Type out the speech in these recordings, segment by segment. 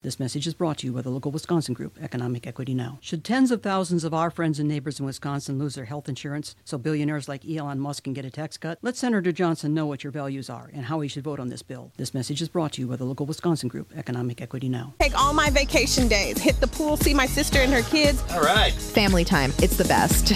This message is brought to you by the local Wisconsin group, Economic Equity Now. Should tens of thousands of our friends and neighbors in Wisconsin lose their health insurance so billionaires like Elon Musk can get a tax cut? Let Senator Johnson know what your values are and how he should vote on this bill. This message is brought to you by the local Wisconsin group, Economic Equity Now. Take all my vacation days, hit the pool, see my sister and her kids. All right. Family time. It's the best.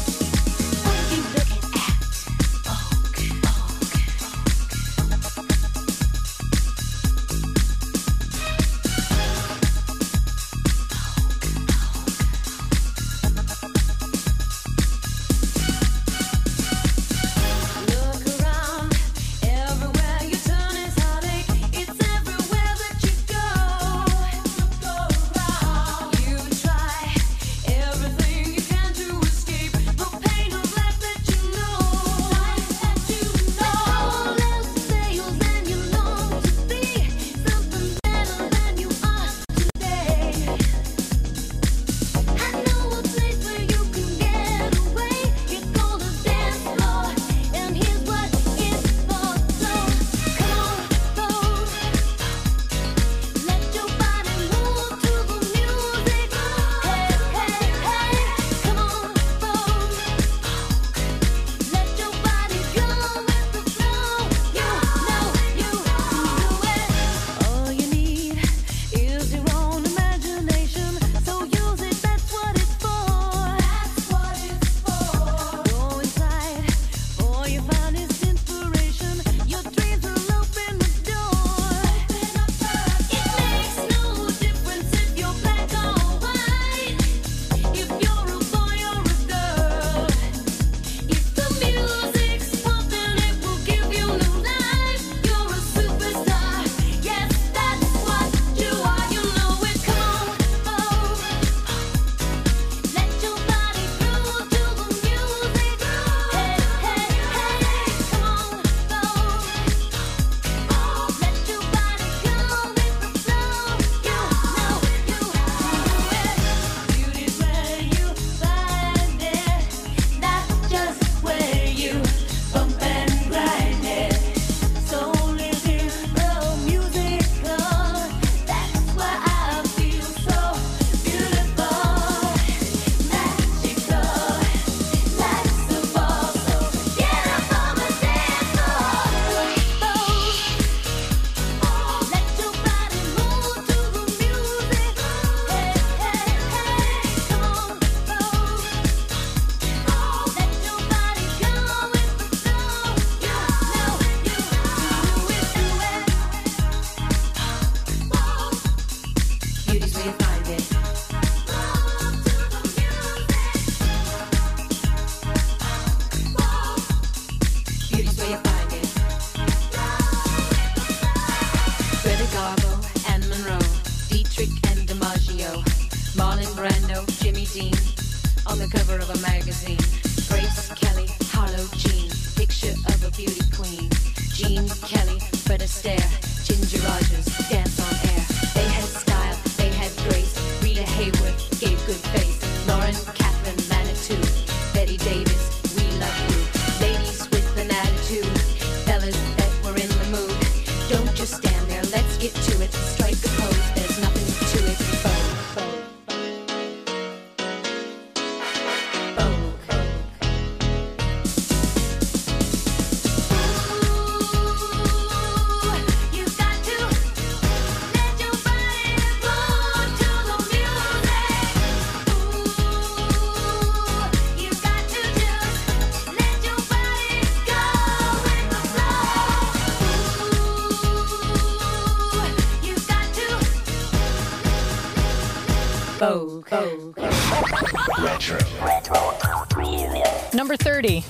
Number 30.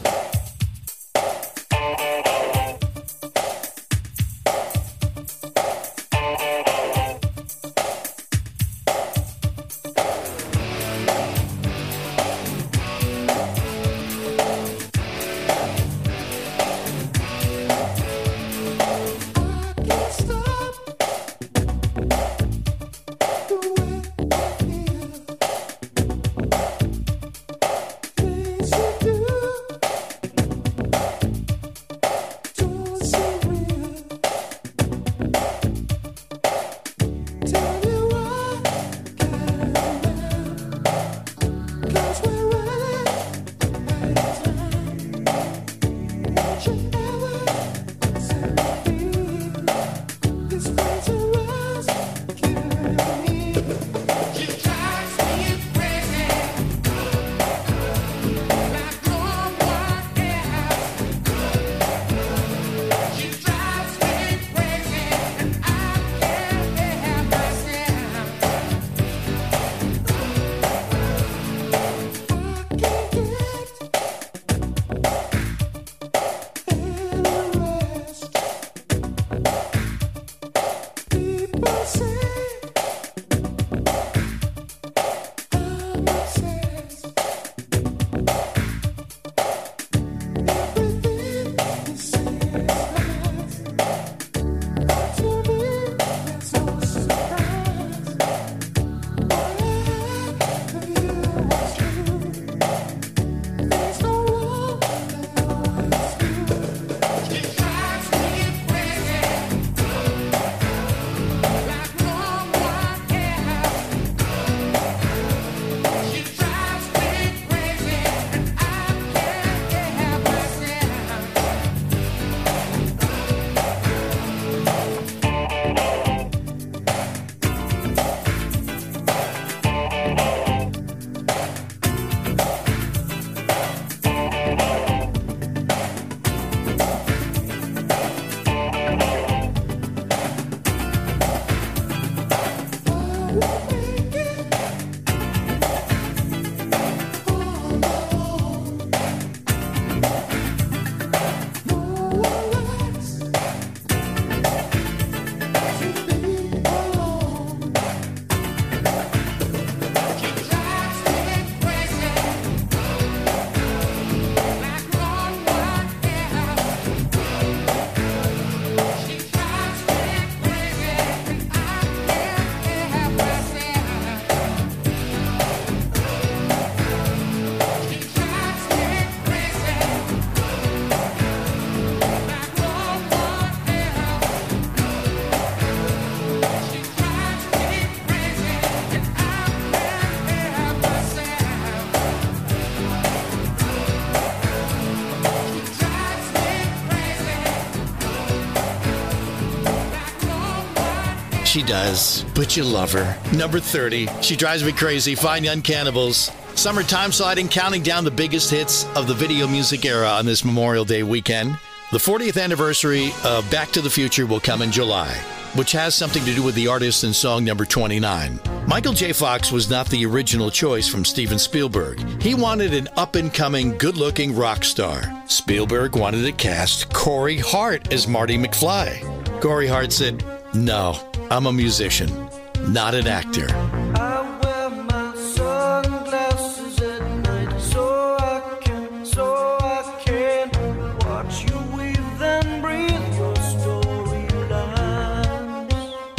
She does, but you love her. Number 30, She Drives Me Crazy, Fine Young Cannibals. Summertime sliding, counting down the biggest hits of the video music era on this Memorial Day weekend. The 40th anniversary of Back to the Future will come in July, which has something to do with the artist in song number 29. Michael J. Fox was not the original choice from Steven Spielberg. He wanted an up-and-coming, good-looking rock star. Spielberg wanted to cast Corey Hart as Marty McFly. Corey Hart said, "No, I'm a musician, not an actor." I wear my sunglasses at night so I can watch you weave and breathe your storylines.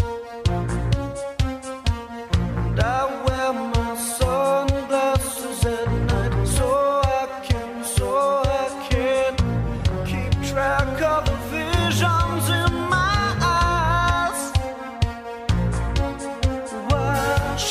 And I wear my sunglasses at night so I can keep track of the visions in my eyes.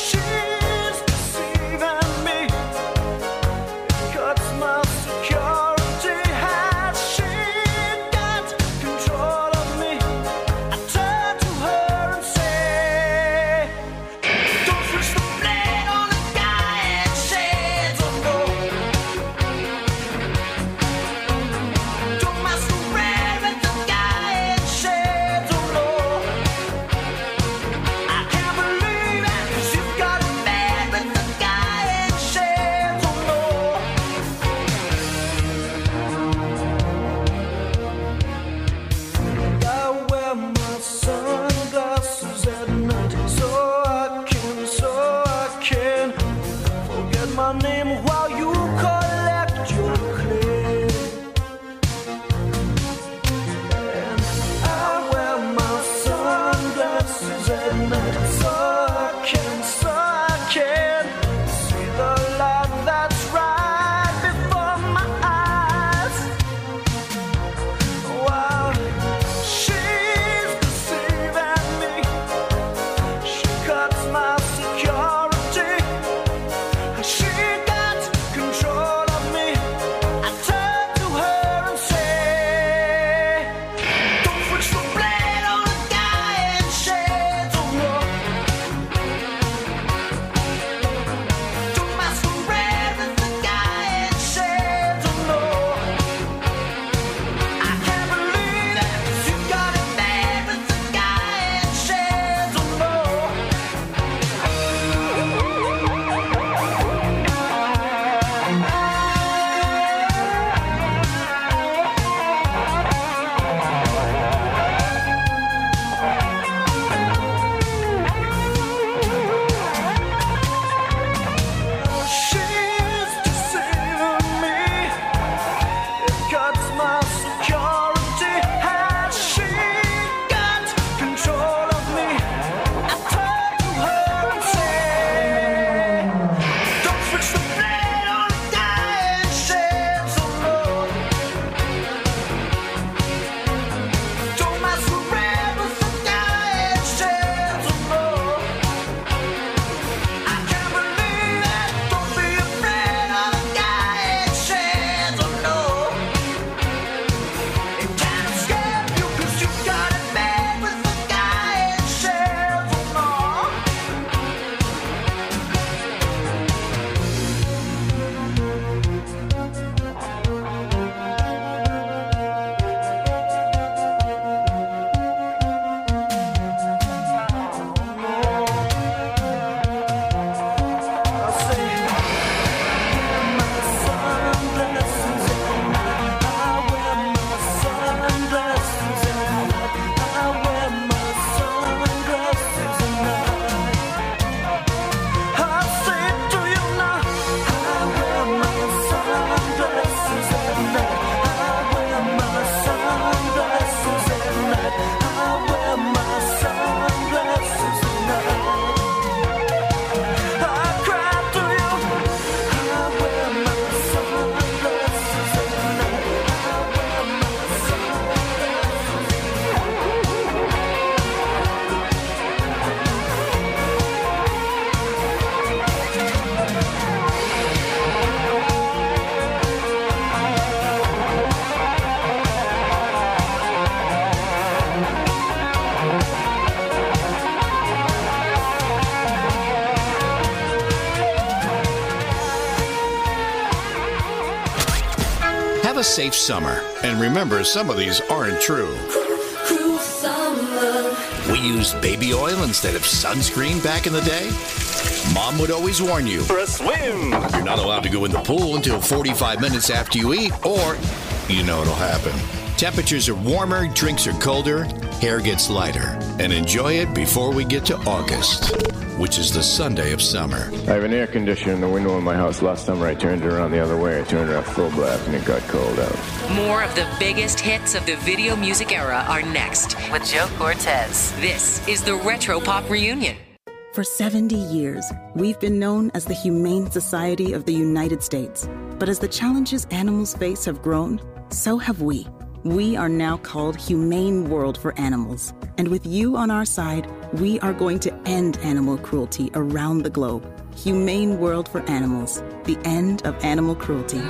a safe summer. And remember, some of these aren't true. Cruel summer. We used baby oil instead of sunscreen back in the day. Mom would always warn you. For a swim. You're not allowed to go in the pool until 45 minutes after you eat, or you know it'll happen. Temperatures are warmer, drinks are colder, hair gets lighter. And enjoy it before we get to August, which is the Sunday of summer. I have an air conditioner in the window in my house. Last summer I turned it around the other way. I turned it off full blast and it got cold out. More of the biggest hits of the video music era are next with Joe Cortez. This is the Retro Pop Reunion. For 70 years, we've been known as the Humane Society of the United States. But as the challenges animals face have grown, so have we. We are now called Humane World for Animals. And with you on our side, we are going to end animal cruelty around the globe. Humane World for Animals. The end of animal cruelty.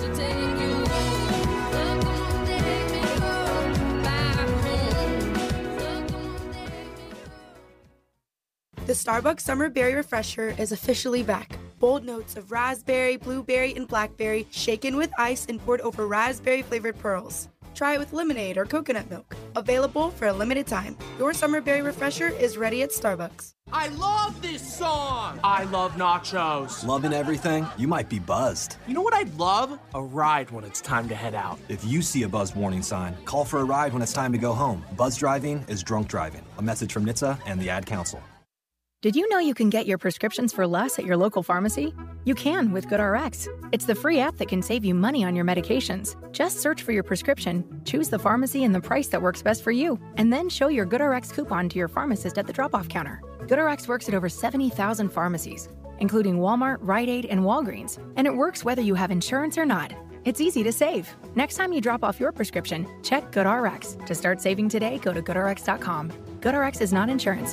The Starbucks Summer Berry Refresher is officially back. Bold notes of raspberry, blueberry, and blackberry shaken with ice and poured over raspberry-flavored pearls. Try it with lemonade or coconut milk. Available for a limited time. Your Summer Berry Refresher is ready at Starbucks. I love this song! I love nachos. Loving everything? You might be buzzed. You know what I'd love? A ride when it's time to head out. If you see a buzzed warning sign, call for a ride when it's time to go home. Buzz driving is drunk driving. A message from NHTSA and the Ad Council. Did you know you can get your prescriptions for less at your local pharmacy? You can with GoodRx. It's the free app that can save you money on your medications. Just search for your prescription, choose the pharmacy and the price that works best for you, and then show your GoodRx coupon to your pharmacist at the drop-off counter. GoodRx works at over 70,000 pharmacies, including Walmart, Rite Aid, and Walgreens, and it works whether you have insurance or not. It's easy to save. Next time you drop off your prescription, check GoodRx. To start saving today, go to GoodRx.com. GoodRx is not insurance.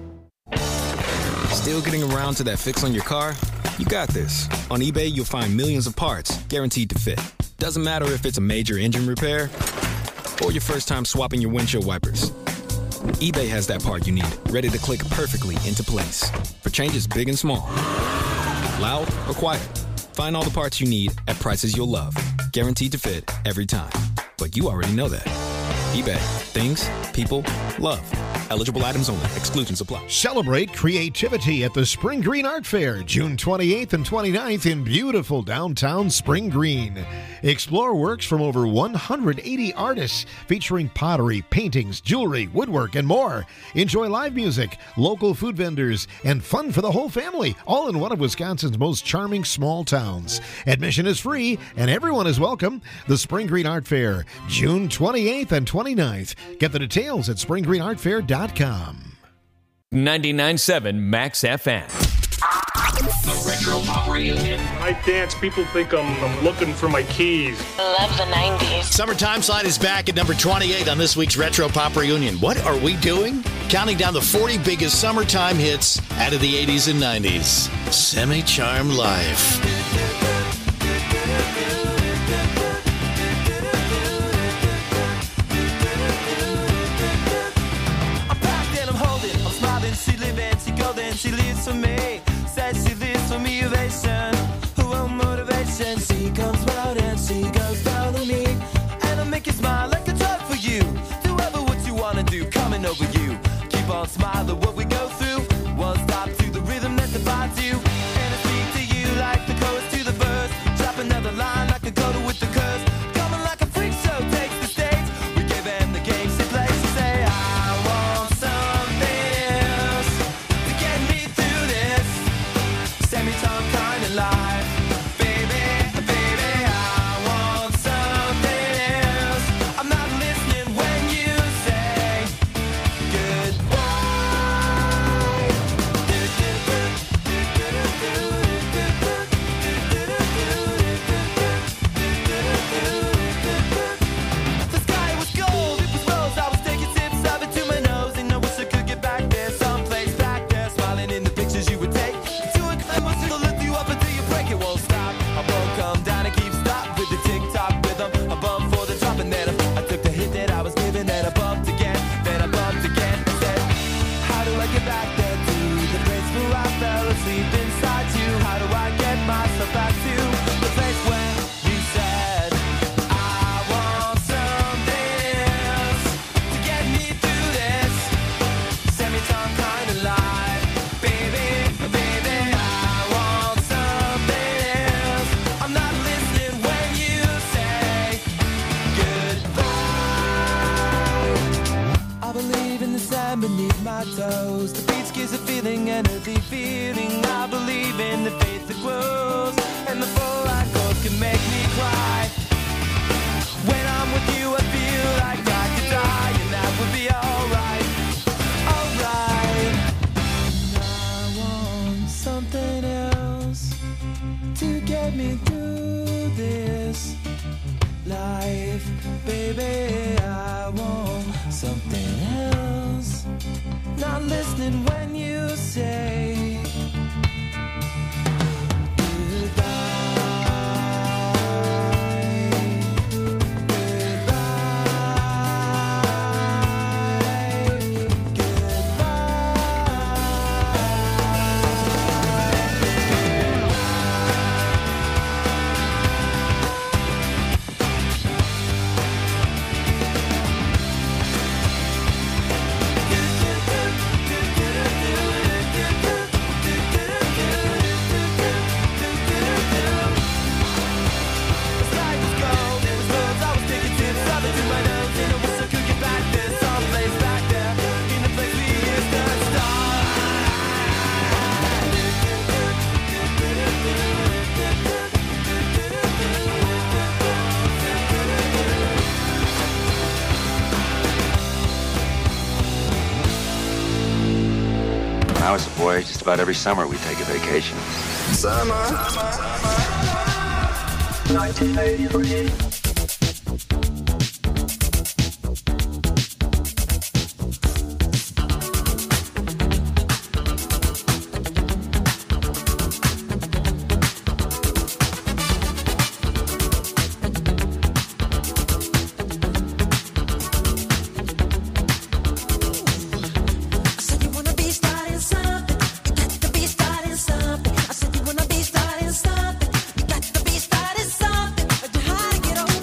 Still getting around to that fix on your car? You got this. On eBay, you'll find millions of parts guaranteed to fit. Doesn't matter if it's a major engine repair or your first time swapping your windshield wipers. eBay has that part you need, ready to click perfectly into place for changes big and small. Loud or quiet, find all the parts you need at prices you'll love. Guaranteed to fit every time. But you already know that. eBay. Things, people, love. Eligible items only. Exclusions apply. Celebrate creativity at the Spring Green Art Fair, June 28th and 29th in beautiful downtown Spring Green. Explore works from over 180 artists featuring pottery, paintings, jewelry, woodwork, and more. Enjoy live music, local food vendors, and fun for the whole family, all in one of Wisconsin's most charming small towns. Admission is free, and everyone is welcome. The Spring Green Art Fair, June 28th and 29th. Get the details at springgreenartfair.com. 99.7 Max FM. The Retro Pop Reunion. I dance. People think I'm looking for my keys. Love the 90s. Summertime Slide is back at number 28 on this week's Retro Pop Reunion. What are we doing? Counting down the 40 biggest summertime hits out of the 80s and 90s. Semi-Charmed Life. She lives for me, says she lives for me, ovation, her own motivation. She comes round and she goes down to me, and I make you smile like a drug for you. Do ever what you wanna do, coming over you. Keep on smiling what we go through. One stop to the rhythm that defines you, and I speak to you like the chorus to the verse. Drop another line like a coda with the curse. Coming like a freak show takes the stage. We gave them the game she plays. She say I want something else to get me through this semi-time kind of life. Baby, baby, I want something else. I'm not listening when you say goodbye. Christianity feeling. I believe in the faith that grows, and the full light goes can make me cry. When I'm with you, I feel like I could die, and that would be alright, alright. I want something else to get me through this life, baby. I want something else. Not listening when you say When I was a boy, just about every summer we'd take a vacation. Summer 1983. Get on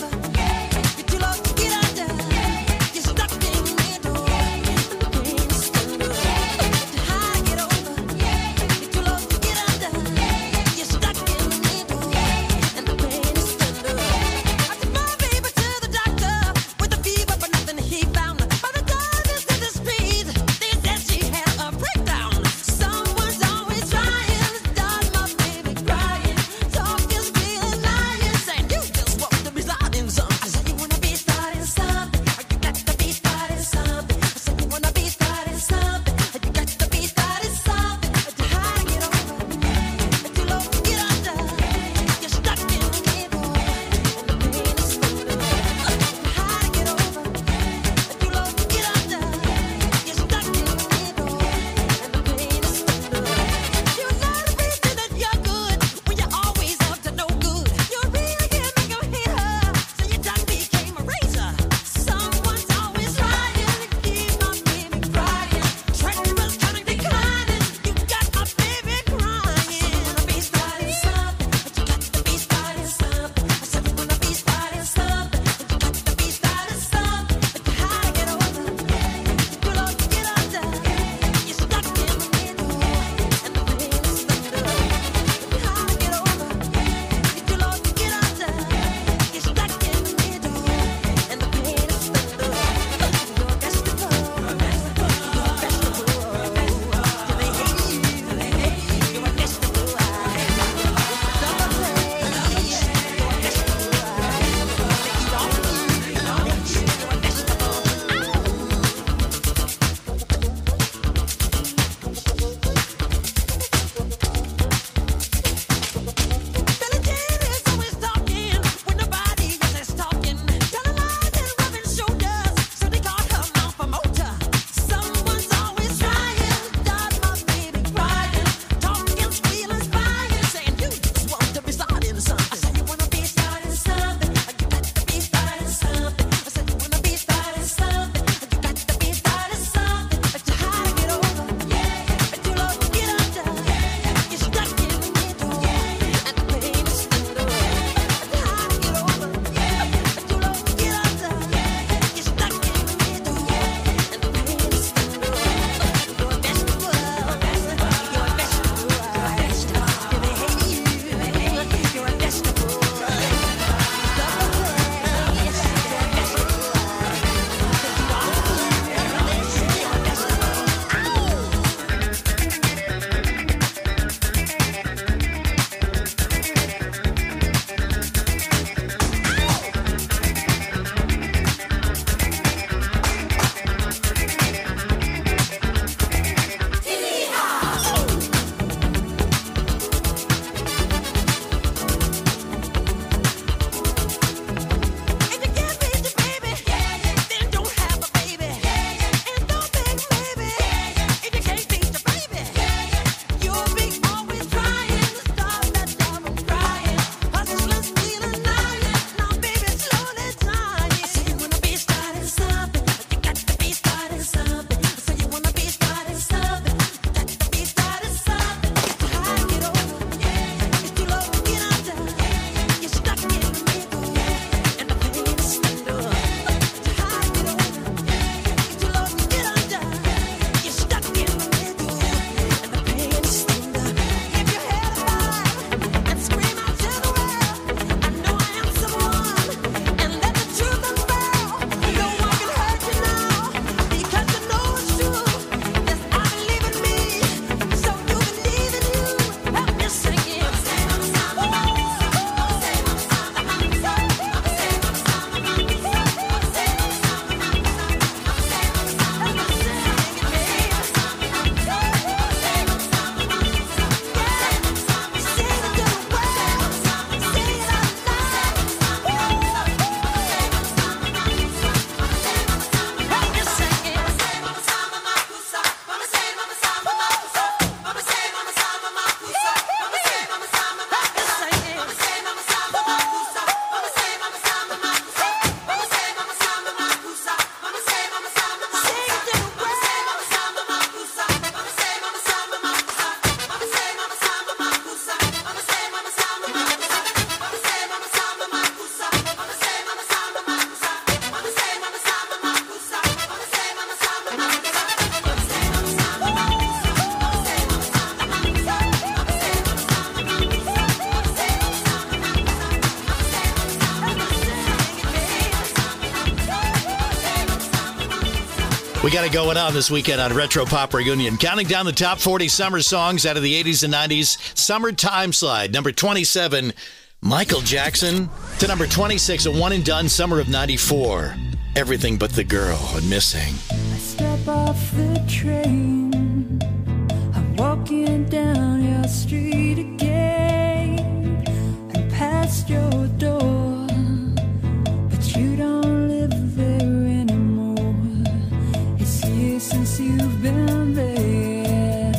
We got it going on this weekend on Retro Pop Reunion. Counting down the top 40 summer songs out of the 80s and 90s. Summertime Slide, number 27, Michael Jackson. To number 26, a one and done, summer of 94. Everything But the Girl and Missing. I step off the train. I'm walking down your street again and past your door, but you don't live there anymore. It's years since you've been there,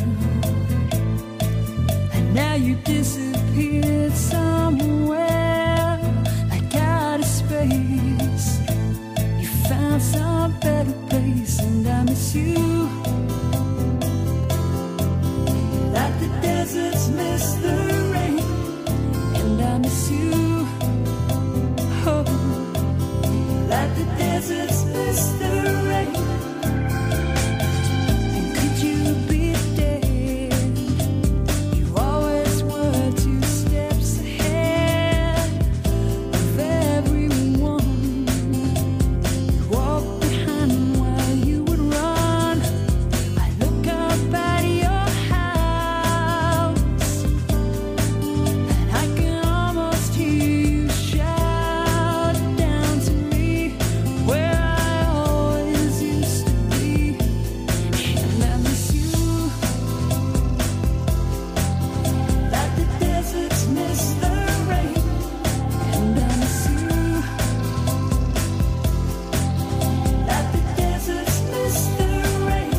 and now you disappeared somewhere like out of space. You found some better place, and I miss you like the deserts miss the rain, and I miss you, oh, like the deserts miss the rain. And could you be dead? You always were 2 steps ahead of everyone. You walked behind while you would run. I look up at your house, and I can almost hear you shout down to me where I always used to be. And I miss you like the deserts miss the rain. And I miss you like the deserts miss the rain.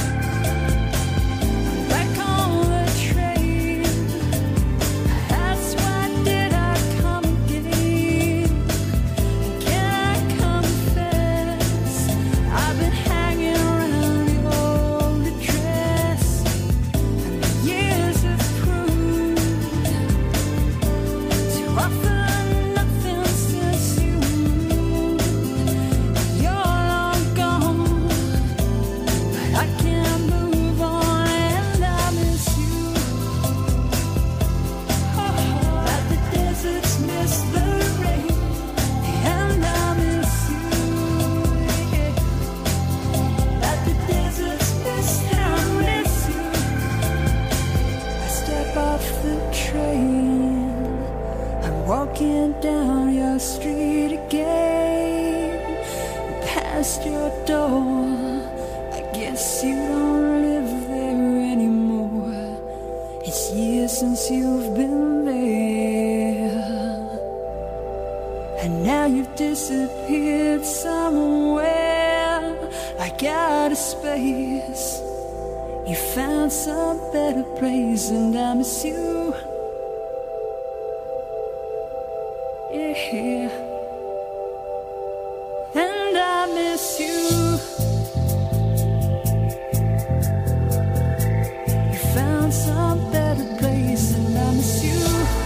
Back on the train, that's why did I come again? Can I confess, I've been hanging around your old address, and the years have proved to offer nothing since you moved. You're long gone, but I can't move on, and I miss you. Like the deserts miss the rain, and I miss you. Like the deserts miss the rain. I step off the train. I'm walking down your street again, past your door. I guess you don't live there anymore. It's years since you've been there, and now you've disappeared somewhere like out of space. You found some better place, and I miss you. Yeah, and I miss you. You found some better place, and I miss you.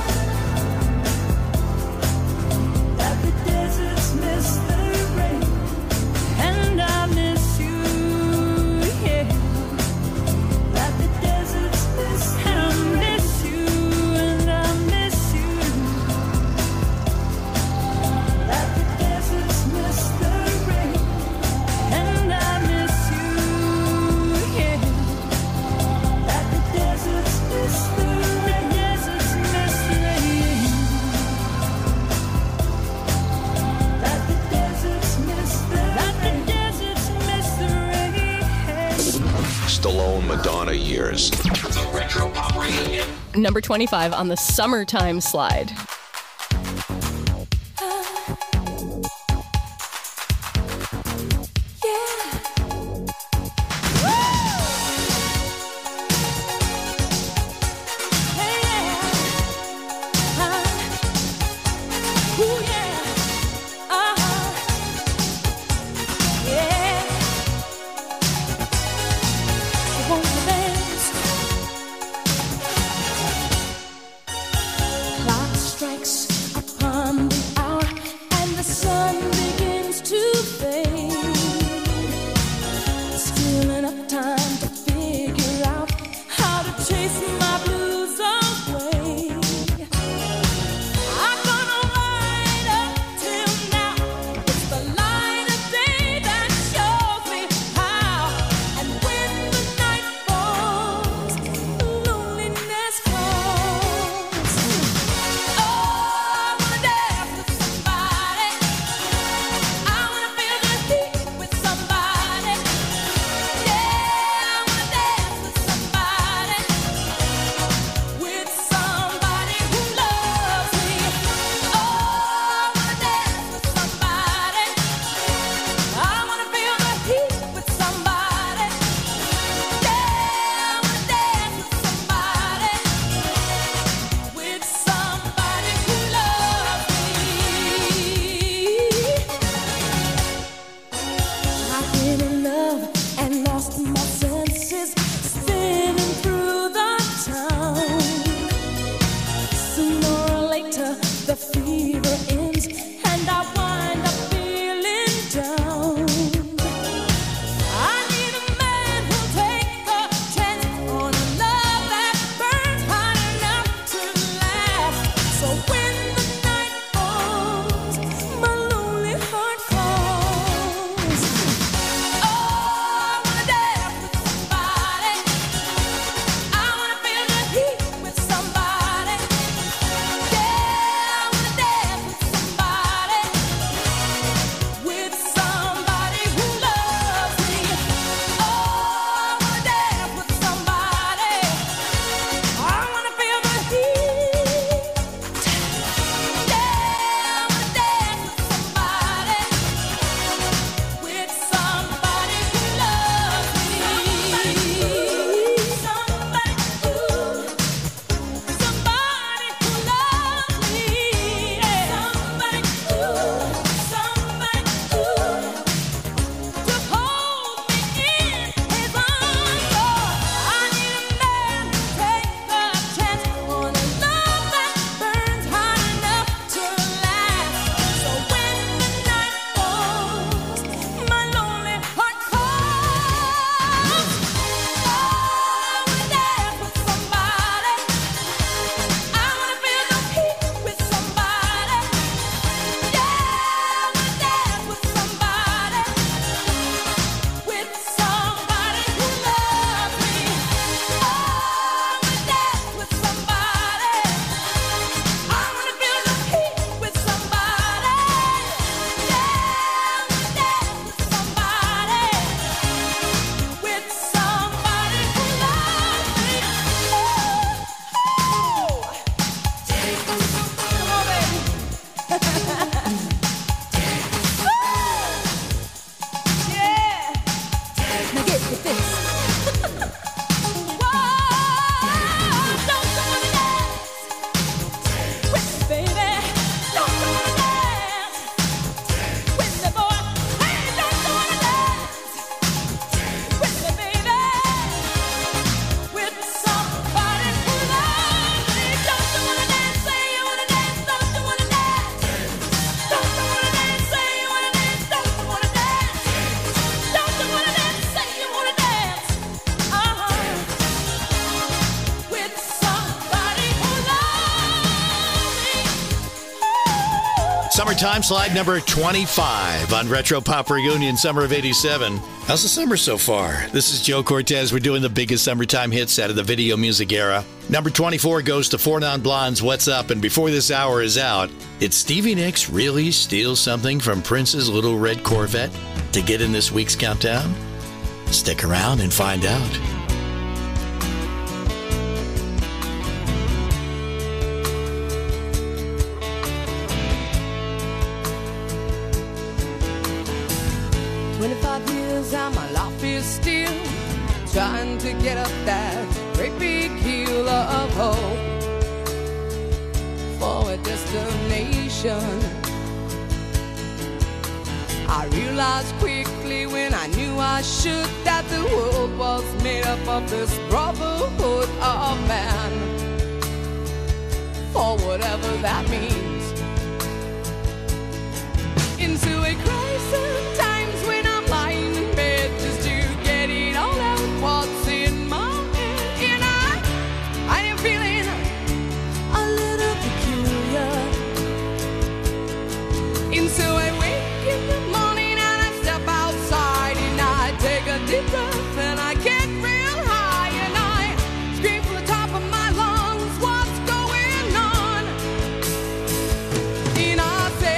Like the deserts miss the rain, and I miss you. Yeah, like the deserts miss the rain. I miss you, and I miss you. Like the deserts miss the rain, and I miss you. Yeah, like the deserts miss the rain. Deserts miss the rain. Like the deserts miss the rain. Like the deserts miss the rain. Stallone Madonna years. The Retro Pop Reunion. Number 25 on the Summertime Slide. Clock strikes Summertime slide number 25 on Retro Pop Reunion, summer of 87. How's the summer so far? This is Joe Cortez. We're doing the biggest summertime hits out of the video music era. Number 24 goes to Four Non Blondes, What's Up? And before this hour is out, did Stevie Nicks really steal something from Prince's Little Red Corvette to get in this week's countdown? Stick around and find out. And my life is still trying to get up that great big hill of hope for a destination. I realized quickly when I knew I should that the world was made up of this brotherhood of man, or whatever that means. Into a crisis times when I'm lying in bed just to get it all out what's in my head. And I am feeling a little peculiar. And so I wake in the morning and I step outside and I take a deep breath and I get real high and I scream from the top of my lungs, what's going on? And I say,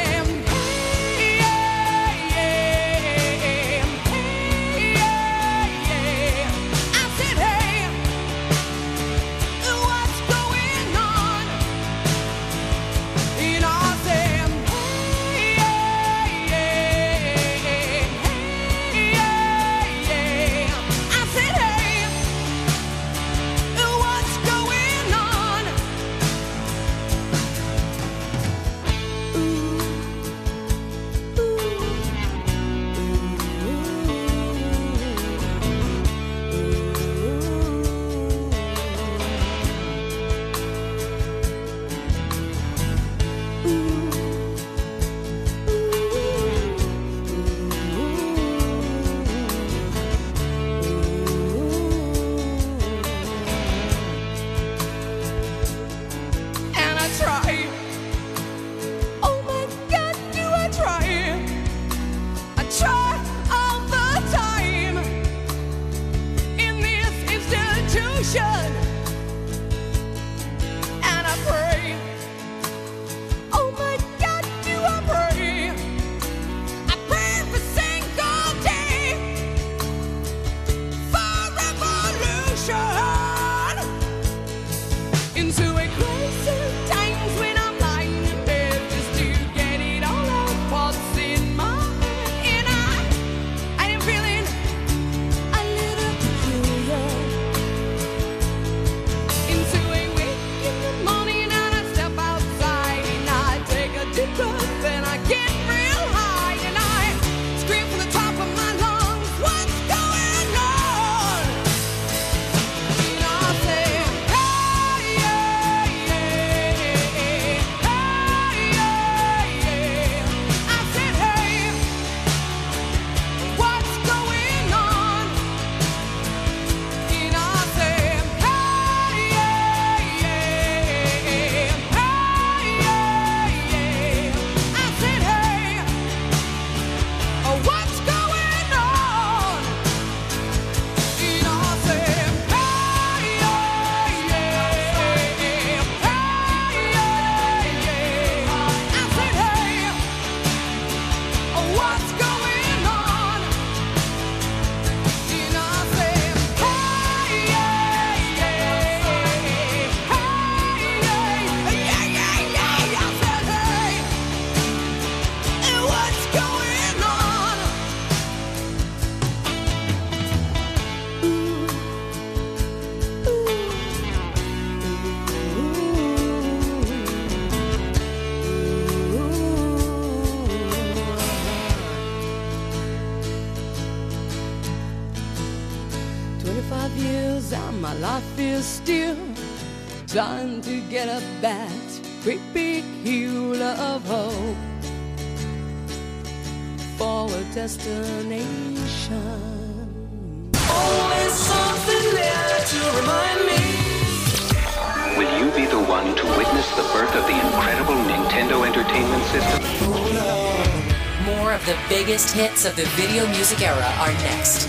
trying to get up that great big hill of hope for a destination. Always something there to remind me. Will you be the one to witness the birth of the incredible Nintendo Entertainment System? More of the biggest hits of the video music era are next.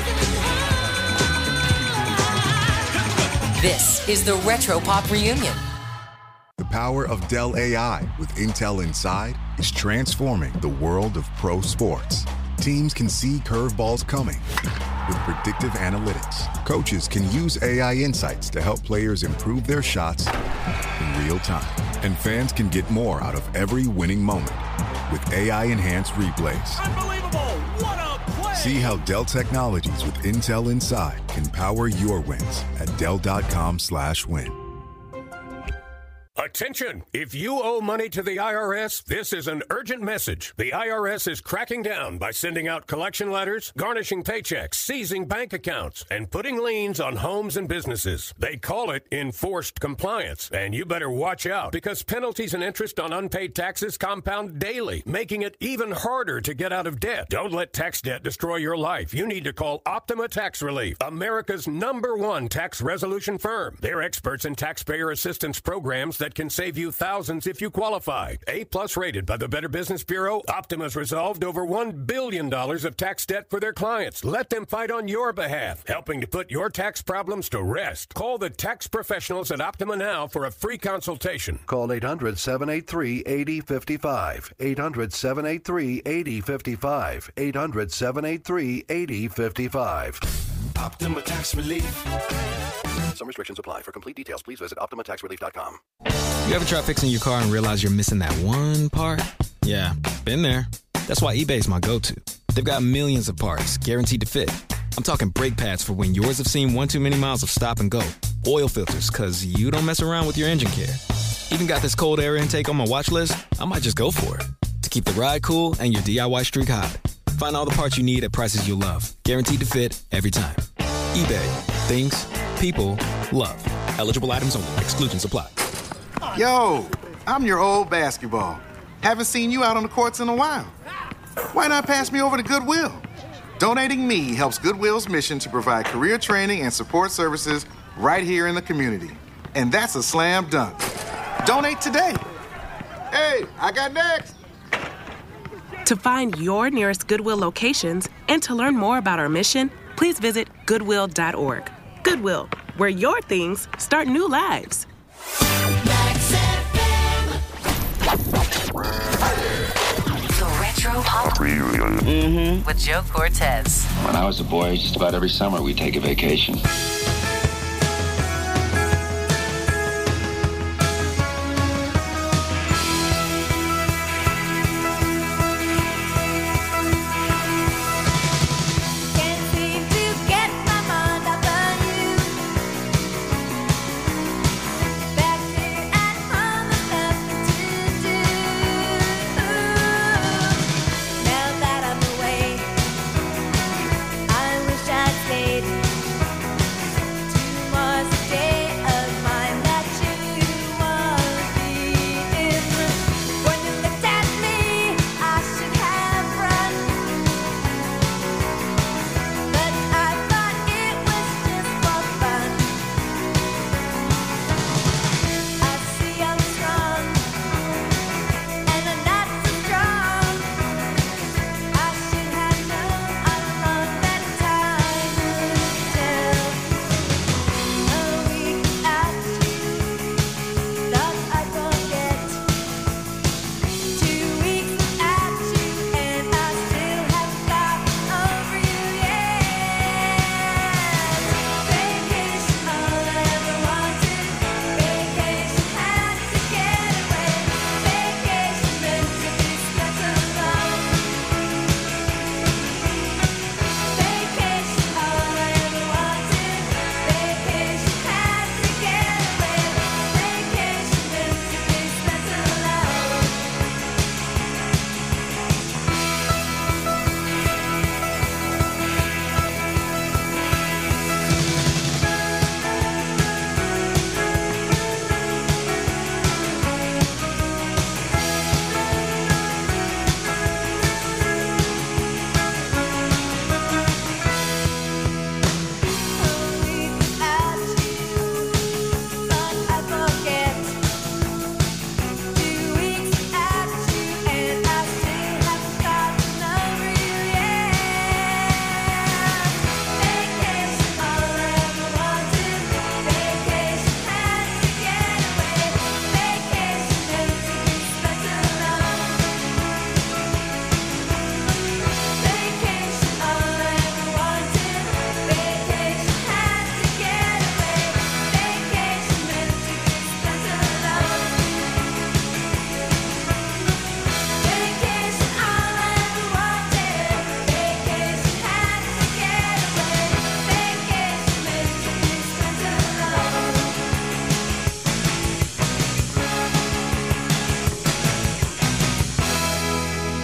This is the Retro Pop Reunion. The power of Dell AI with Intel Inside is transforming the world of pro sports. Teams can see curveballs coming with predictive analytics. Coaches can use AI insights to help players improve their shots in real time. And fans can get more out of every winning moment with AI-enhanced replays. Unbelievable! What a play! See how Dell Technologies with Intel Inside can power your wins at Dell.com/win. Attention! If you owe money to the IRS, this is an urgent message. The IRS is cracking down by sending out collection letters, garnishing paychecks, seizing bank accounts, and putting liens on homes and businesses. They call it enforced compliance, and you better watch out because penalties and interest on unpaid taxes compound daily, making it even harder to get out of debt. Don't let tax debt destroy your life. You need to call Optima Tax Relief, America's #1 tax resolution firm. They're experts in taxpayer assistance programs that can save you thousands if you qualify. A+ rated by the Better Business Bureau, Optima's resolved over $1 billion of tax debt for their clients. Let them fight on your behalf, helping to put your tax problems to rest. Call the tax professionals at Optima now for a free consultation. Call 800-783-8055. 800-783-8055. 800-783-8055. Optima Tax Relief. Some restrictions apply. For complete details, please visit OptimaTaxRelief.com. You ever try fixing your car and realize you're missing that one part? Yeah, been there. That's why eBay's my go-to. They've got millions of parts, guaranteed to fit. I'm talking brake pads for when yours have seen one too many miles of stop and go. Oil filters, because you don't mess around with your engine care. Even got this cold air intake on my watch list. I might just go for it. To keep the ride cool and your DIY streak hot. Find all the parts you need at prices you'll love. Guaranteed to fit every time. eBay. Things people love. Eligible items only. Exclusions apply. Yo, I'm your old basketball. Haven't seen you out on the courts in a while. Why not pass me over to Goodwill? Donating me helps Goodwill's mission to provide career training and support services right here in the community. And that's a slam dunk. Donate today. Hey, I got next. To find your nearest Goodwill locations and to learn more about our mission, please visit Goodwill.org. Goodwill, where your things start new lives. The Retro Pop Reunion with Joe Cortez. When I was a boy, just about every summer we'd take a vacation.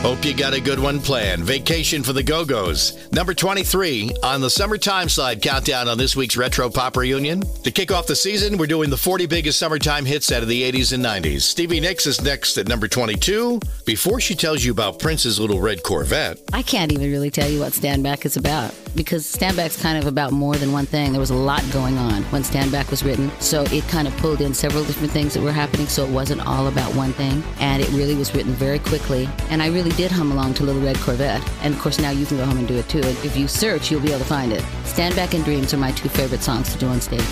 Hope you got a good one planned. Vacation for the Go-Go's. Number 23 on the Summertime Slide countdown on this week's Retro Pop Reunion. To kick off the season, we're doing the 40 biggest summertime hits out of the 80s and 90s. Stevie Nicks is next at number 22. Before she tells you about Prince's little red Corvette. I can't even really tell you what Stand Back is about, because Stand Back's kind of about more than one thing. There was a lot going on when Stand Back was written, so it kind of pulled in several different things that were happening, so it wasn't all about one thing, and it really was written very quickly, and I really did hum along to Little Red Corvette, and of course now you can go home and do it too. If you search, you'll be able to find it. Stand Back and Dreams are my two favorite songs to do on stage.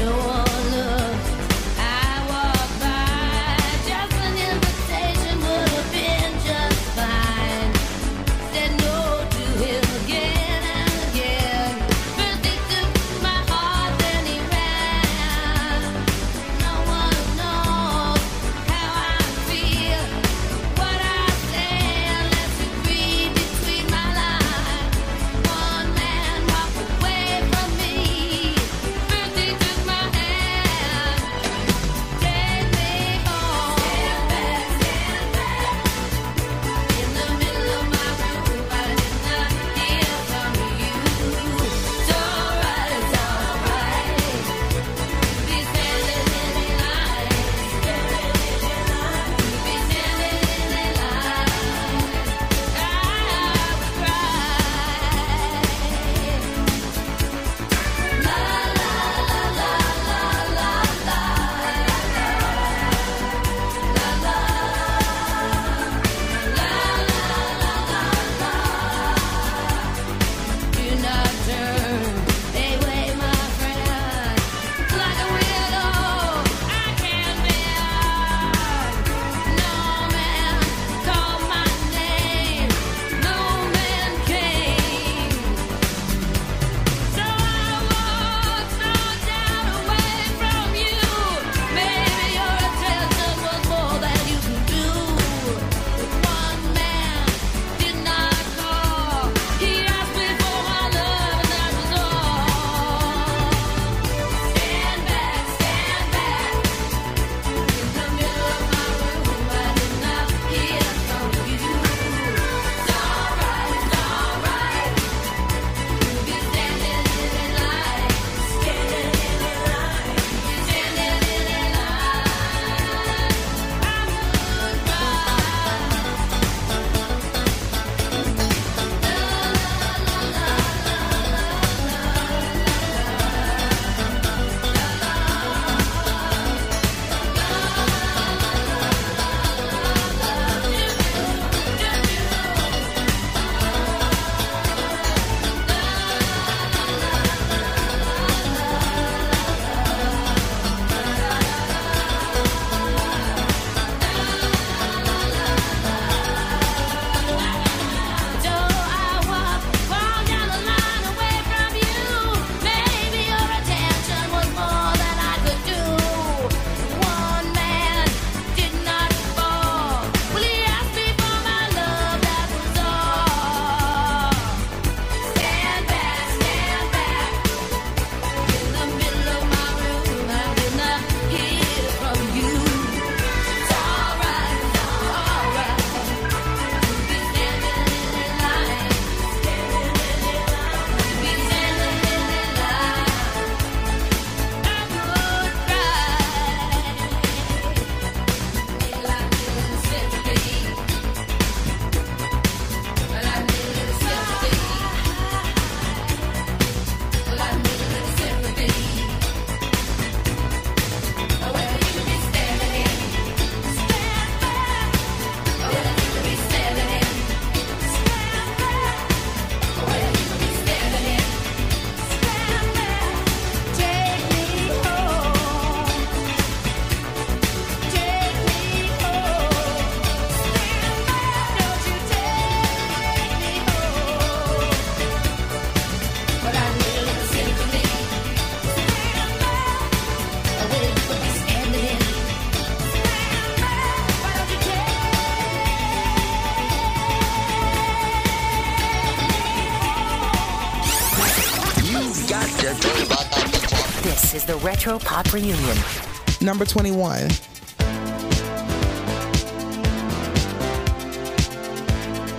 This is the Retro Pop Reunion. Number 21.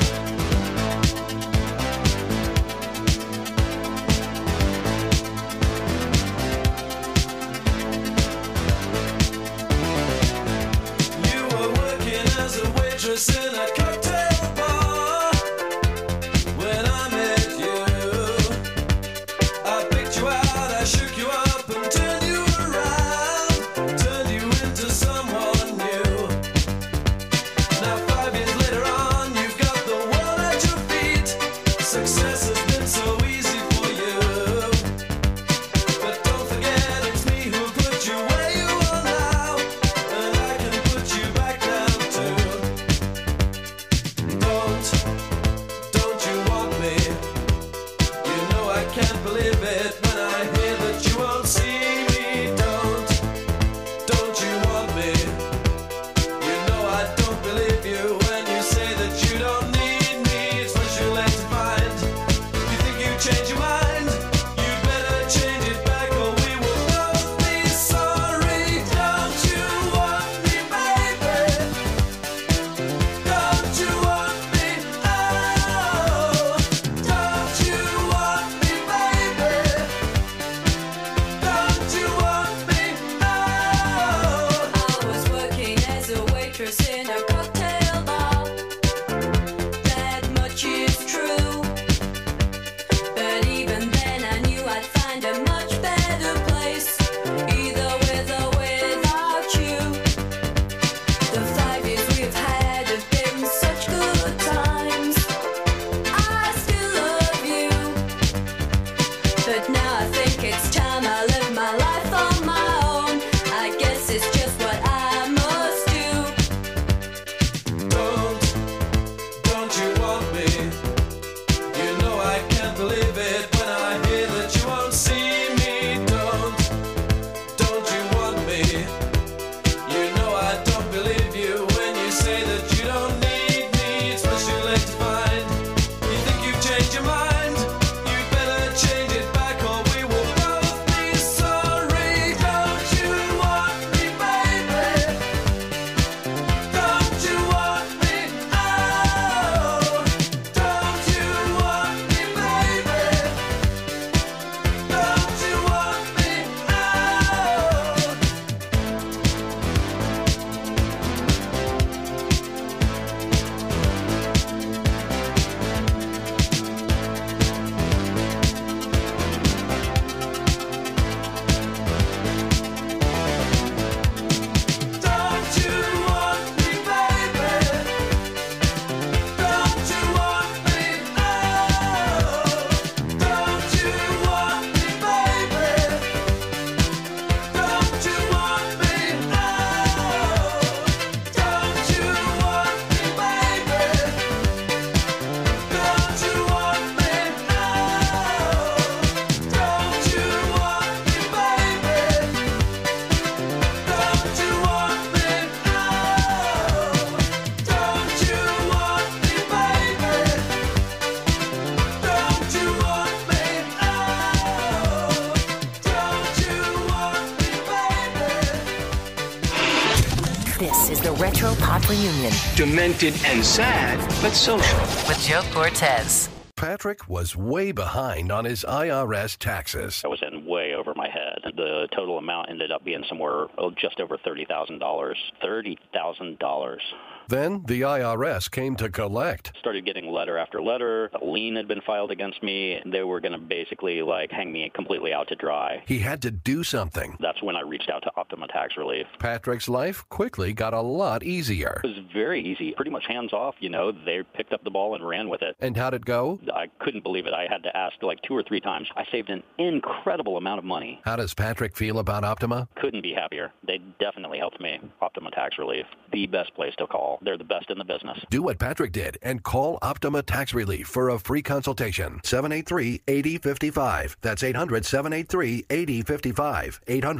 This is the Retro Pop Reunion. Demented and sad, but social. With Joe Cortez. Patrick was way behind on his IRS taxes. I was in way over my head. The total amount ended up being somewhere just over $30,000. $30,000. Then the IRS came to collect. Started getting letter after letter. A lien had been filed against me. They were going to basically hang me completely out to dry. He had to do something. That's when I reached out to Optima Tax Relief. Patrick's life quickly got a lot easier. It was very easy, pretty much hands off. They picked up the ball and ran with it. And how'd it go? I couldn't believe it. I had to ask 2 or 3 times. I saved an incredible amount of money. How does Patrick feel about Optima? Couldn't be happier. They definitely helped me. Optima Tax Relief, the best place to call. They're the best in the business. Do what Patrick did and call Optima Tax Relief for a free consultation. 783-8055. That's 800-783-8055.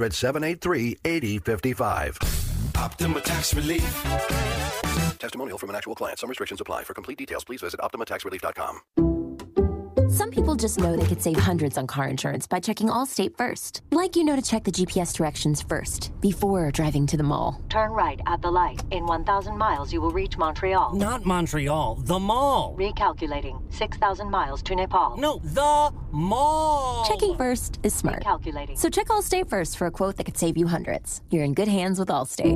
800-783-8055. Optima Tax Relief. Testimonial from an actual client. Some restrictions apply. For complete details, please visit OptimaTaxRelief.com. Some people just know they could save hundreds on car insurance by checking Allstate first. Like to check the GPS directions first, before driving to the mall. Turn right at the light. In 1,000 miles, you will reach Montreal. Not Montreal, the mall. Recalculating. 6,000 miles to Nepal. No, the mall. Checking first is smart. Recalculating. So check Allstate first for a quote that could save you hundreds. You're in good hands with Allstate.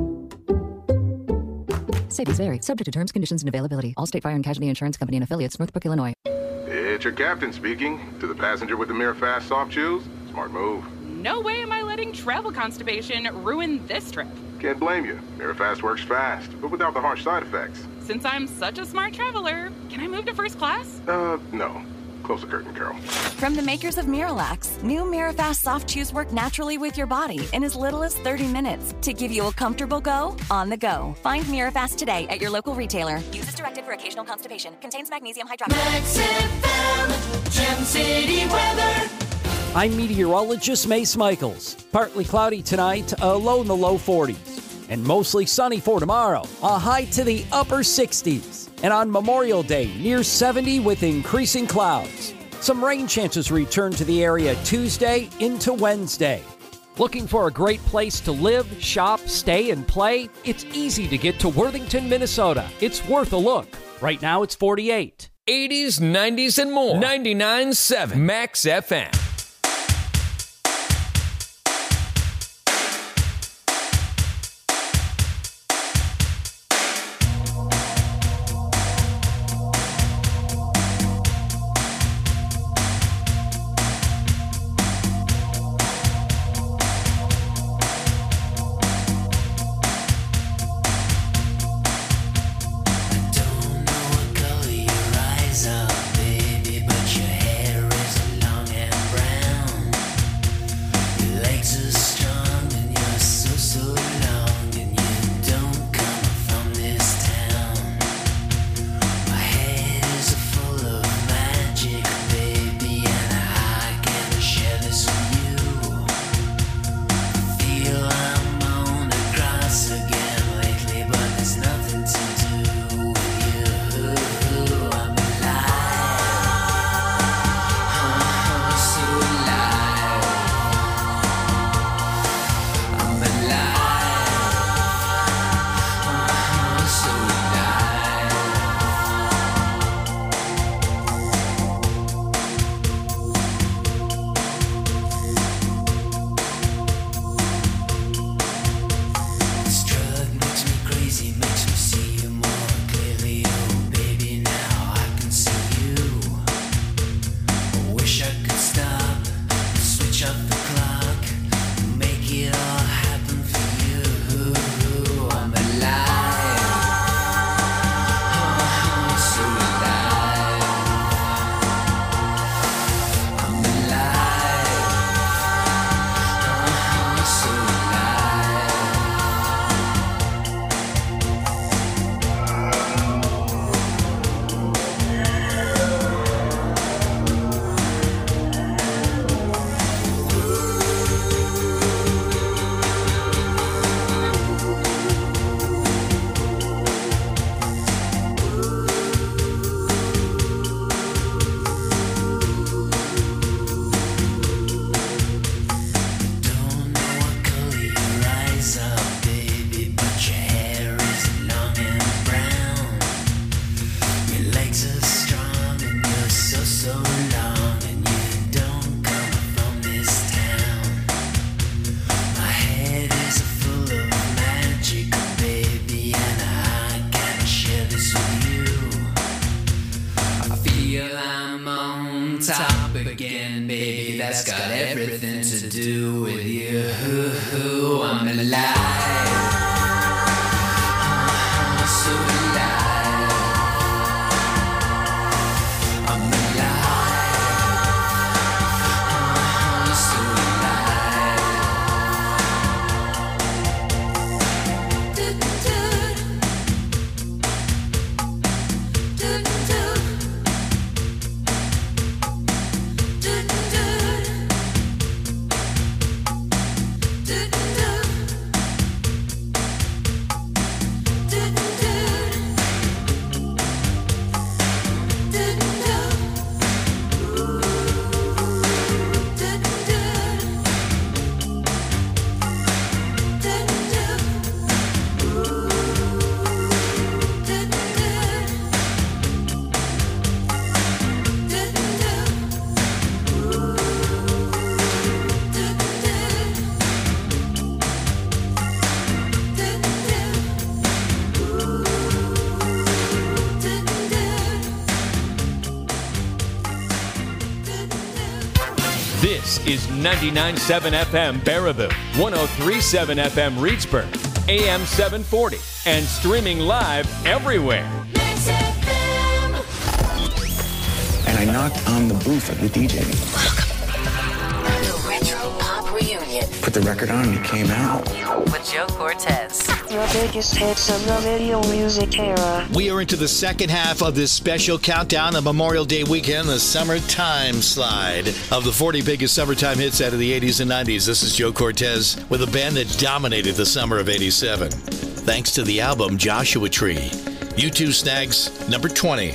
Savings vary. Subject to terms, conditions, and availability. Allstate Fire and Casualty Insurance Company and Affiliates, Northbrook, Illinois. It's your captain speaking. To the passenger with the Mirafast soft chews, smart move. No way am I letting travel constipation ruin this trip. Can't blame you. Mirafast works fast, but without the harsh side effects. Since I'm such a smart traveler, can I move to first class? No. Close the curtain, Carol. From the makers of Miralax, new Mirafast soft chews work naturally with your body in as little as 30 minutes to give you a comfortable go on the go. Find Mirafast today at your local retailer. Use as directed for occasional constipation. Contains magnesium hydroxide. Max FM, Gem City weather. I'm meteorologist Mace Michaels. Partly cloudy tonight, a low in the low 40s. And mostly sunny for tomorrow, a high to the upper 60s. And on Memorial Day, near 70 with increasing clouds. Some rain chances return to the area Tuesday into Wednesday. Looking for a great place to live, shop, stay, and play? It's easy to get to Worthington, Minnesota. It's worth a look. Right now, it's 48. 80s, 90s, and more. 99.7 Max FM. Baby, but your hair is long and brown. that's got everything to do with you. I'm alive. So alive. I'm alive. So This is 99.7 FM Baraboo, 103.7 FM Reedsburg, AM 740, and streaming live everywhere. And I knocked on the booth of the DJ. The Retro Pop Reunion. Put the record on and it came out. With Joe Cortez. The biggest hits of the video music era. We are into the second half of this special countdown of Memorial Day weekend, the summertime slide of the 40 biggest summertime hits out of the 80s and 90s. This is Joe Cortez with a band that dominated the summer of 87. Thanks to the album Joshua Tree. U2 snags number 20.